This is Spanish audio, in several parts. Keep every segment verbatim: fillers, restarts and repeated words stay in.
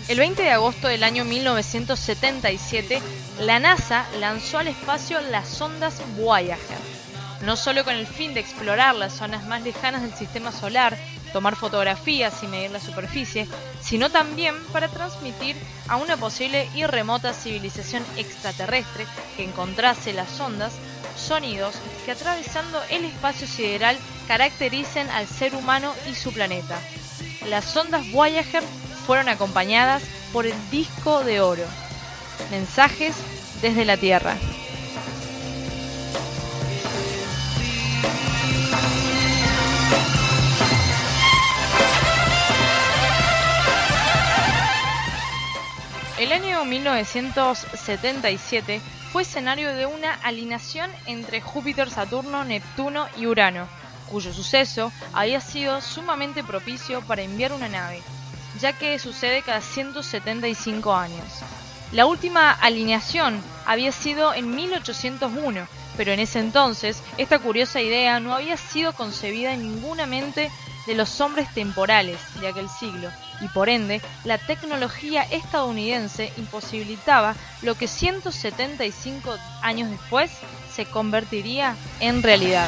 El veinte de agosto del año mil novecientos setenta y siete, la NASA lanzó al espacio las sondas Voyager, no solo con el fin de explorar las zonas más lejanas del sistema solar, tomar fotografías y medir la superficie, sino también para transmitir a una posible y remota civilización extraterrestre que encontrase las sondas sonidos que, atravesando el espacio sideral, caractericen al ser humano y su planeta. Las sondas Voyager fueron acompañadas por el disco de oro, mensajes desde la Tierra. El año mil novecientos setenta y siete fue escenario de una alineación entre Júpiter, Saturno, Neptuno y Urano, cuyo suceso había sido sumamente propicio para enviar una nave, ya que sucede cada ciento setenta y cinco años. La última alineación había sido en mil ochocientos uno, pero en ese entonces esta curiosa idea no había sido concebida en ninguna mente de los hombres temporales de aquel siglo, y por ende la tecnología estadounidense imposibilitaba lo que ciento setenta y cinco años después se convertiría en realidad.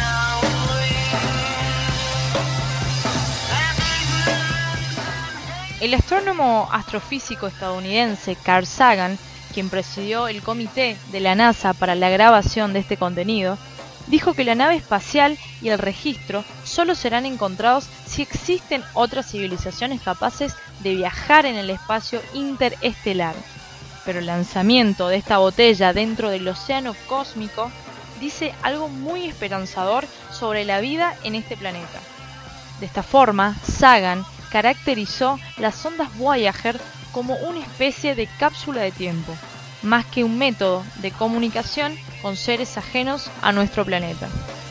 El astrónomo astrofísico estadounidense Carl Sagan, quien presidió el comité de la NASA para la grabación de este contenido, dijo que la nave espacial y el registro solo serán encontrados si existen otras civilizaciones capaces de viajar en el espacio interestelar. Pero el lanzamiento de esta botella dentro del océano cósmico dice algo muy esperanzador sobre la vida en este planeta. De esta forma, Sagan caracterizó las sondas Voyager como una especie de cápsula de tiempo, más que un método de comunicación con seres ajenos a nuestro planeta.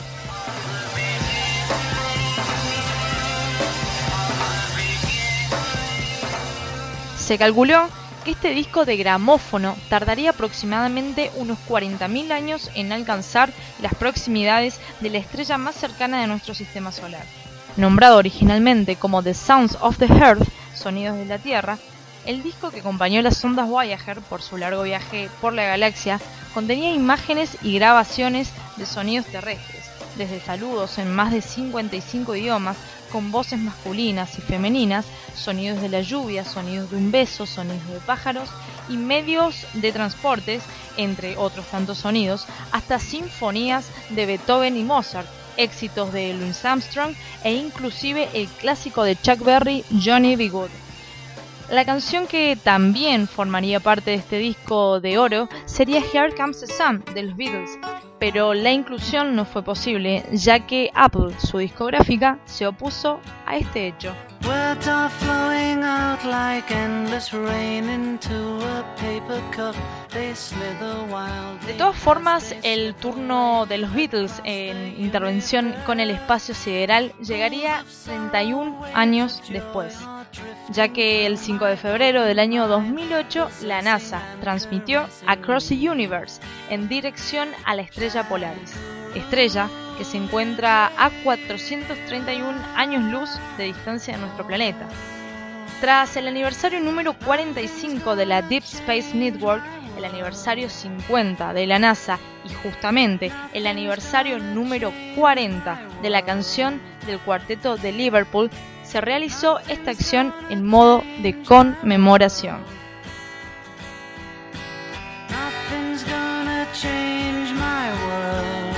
Se calculó que este disco de gramófono tardaría aproximadamente unos cuarenta mil años en alcanzar las proximidades de la estrella más cercana de nuestro sistema solar. Nombrado originalmente como The Sounds of the Earth, Sonidos de la Tierra, el disco que acompañó las sondas Voyager por su largo viaje por la galaxia contenía imágenes y grabaciones de sonidos terrestres, desde saludos en más de cincuenta y cinco idiomas con voces masculinas y femeninas, sonidos de la lluvia, sonidos de un beso, sonidos de pájaros y medios de transportes, entre otros tantos sonidos, hasta sinfonías de Beethoven y Mozart, éxitos de Louis Armstrong e inclusive el clásico de Chuck Berry, Johnny B. Good. La canción que también formaría parte de este disco de oro sería Here Comes the Sun de los Beatles, pero la inclusión no fue posible ya que Apple, su discográfica, se opuso a este hecho. Words are flowing out like endless rain into a paper cup. They slither wild. De todas formas, el turno de los Beatles en intervención con el espacio sideral llegaría treinta y un años después, ya que el cinco de febrero del año dos mil ocho la NASA transmitió Across the Universe en dirección a la estrella Polaris, estrella que se encuentra a cuatrocientos treinta y un años luz de distancia de nuestro planeta. Tras el aniversario número cuarenta y cinco de la Deep Space Network, el aniversario cincuenta de la NASA y justamente el aniversario número cuarenta de la canción del cuarteto de Liverpool, se realizó esta acción en modo de conmemoración. Nothing's gonna change my world.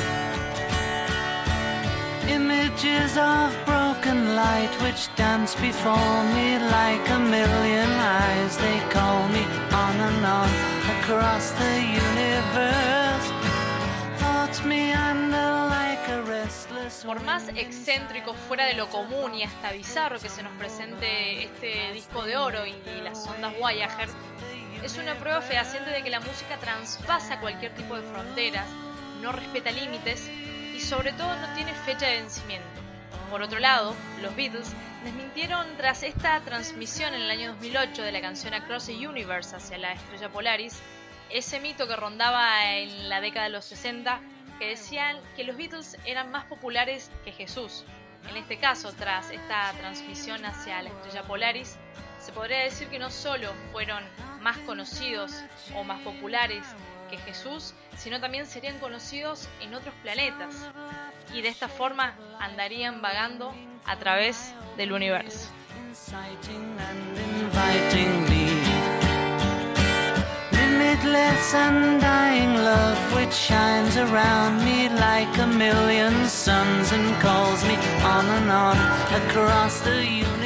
Images of broken light which dance before me like a million eyes. They call me on and on across the universe. Thoughts meander like a restless. Por más excéntrico, fuera de lo común y hasta bizarro que se nos presente este disco de oro y las ondas Voyager, es una prueba fehaciente de que la música traspasa cualquier tipo de fronteras, no respeta límites y sobre todo no tiene fecha de vencimiento. Por otro lado, los Beatles desmintieron tras esta transmisión en el año dos mil ocho de la canción Across the Universe hacia la estrella Polaris, ese mito que rondaba en la década de los sesenta, que decían que los Beatles eran más populares que Jesús. En este caso, tras esta transmisión hacia la estrella Polaris, Se podría decir que no solo fueron más conocidos o más populares que Jesús, sino también serían conocidos en otros planetas y de esta forma andarían vagando a través del universo. Limitless undying love which shines around me like a million suns and calls me on and on across the universe.